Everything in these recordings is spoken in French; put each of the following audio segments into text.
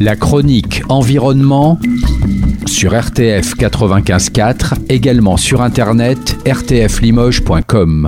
La chronique environnement sur RTF 95.4, également sur internet rtflimoges.com.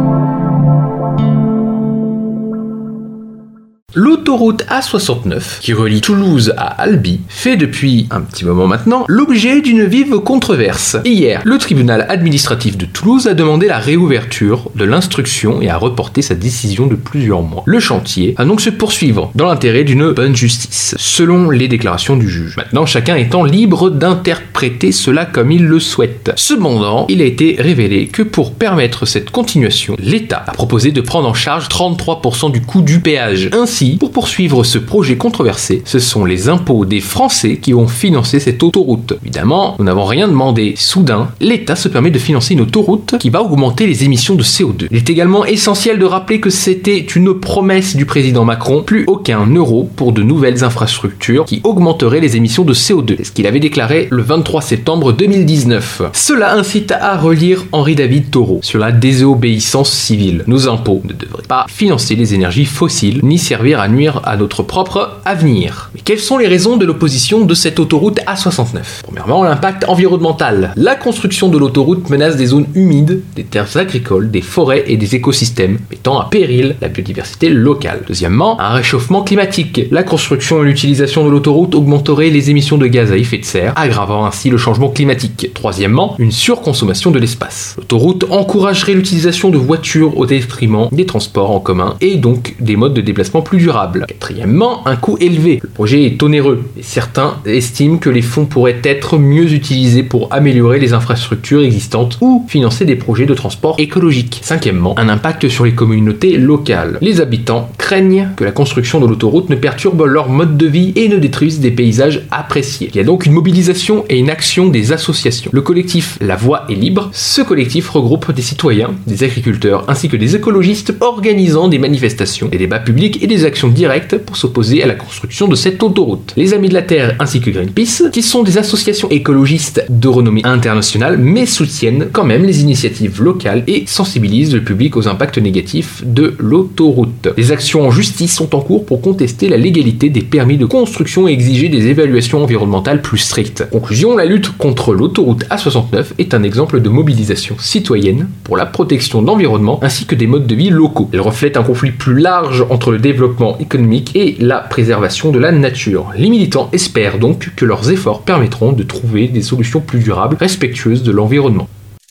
L'autoroute A69, qui relie Toulouse à Albi, fait depuis un petit moment maintenant l'objet d'une vive controverse. Hier, le tribunal administratif de Toulouse a demandé la réouverture de l'instruction et a reporté sa décision de plusieurs mois. Le chantier va donc se poursuivre dans l'intérêt d'une bonne justice, selon les déclarations du juge. Maintenant, chacun étant libre d'interpréter cela comme il le souhaite. Cependant, il a été révélé que pour permettre cette continuation, l'État a proposé de prendre en charge 33% du coût du péage. Ainsi, pour poursuivre ce projet controversé, ce sont les impôts des Français qui vont financer cette autoroute. Évidemment, nous n'avons rien demandé. Soudain, l'État se permet de financer une autoroute qui va augmenter les émissions de CO2. Il est également essentiel de rappeler que c'était une promesse du président Macron, plus aucun euro pour de nouvelles infrastructures qui augmenteraient les émissions de CO2. C'est ce qu'il avait déclaré le 23 septembre 2019. Cela incite à relire Henri David Thoreau sur la désobéissance civile. Nos impôts ne devraient pas financer les énergies fossiles, ni servir à nuire à notre propre avenir. Mais quelles sont les raisons de l'opposition de cette autoroute A69 ? Premièrement, l'impact environnemental. La construction de l'autoroute menace des zones humides, des terres agricoles, des forêts et des écosystèmes, mettant à péril la biodiversité locale. Deuxièmement, un réchauffement climatique. La construction et l'utilisation de l'autoroute augmenteraient les émissions de gaz à effet de serre, aggravant ainsi le changement climatique. Troisièmement, une surconsommation de l'espace. L'autoroute encouragerait l'utilisation de voitures au détriment des transports en commun et donc des modes de déplacement plus durable. Quatrièmement, un coût élevé. Le projet est onéreux et certains estiment que les fonds pourraient être mieux utilisés pour améliorer les infrastructures existantes ou financer des projets de transport écologique. Cinquièmement, un impact sur les communautés locales. Les habitants craignent que la construction de l'autoroute ne perturbe leur mode de vie et ne détruise des paysages appréciés. Il y a donc une mobilisation et une action des associations. Le collectif La Voix est libre. Ce collectif regroupe des citoyens, des agriculteurs ainsi que des écologistes organisant des manifestations, des débats publics et des actions directes pour s'opposer à la construction de cette autoroute. Les Amis de la Terre ainsi que Greenpeace, qui sont des associations écologistes de renommée internationale, mais soutiennent quand même les initiatives locales et sensibilisent le public aux impacts négatifs de l'autoroute. Les actions en justice sont en cours pour contester la légalité des permis de construction et exiger des évaluations environnementales plus strictes. En conclusion, la lutte contre l'autoroute A69 est un exemple de mobilisation citoyenne pour la protection de l'environnement ainsi que des modes de vie locaux. Elle reflète un conflit plus large entre le développement économique et la préservation de la nature. Les militants espèrent donc que leurs efforts permettront de trouver des solutions plus durables, respectueuses de l'environnement.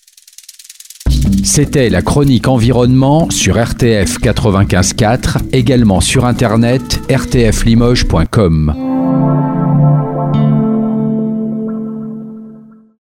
C'était la chronique environnement sur RTF 95.4, également sur internet rtflimoges.com.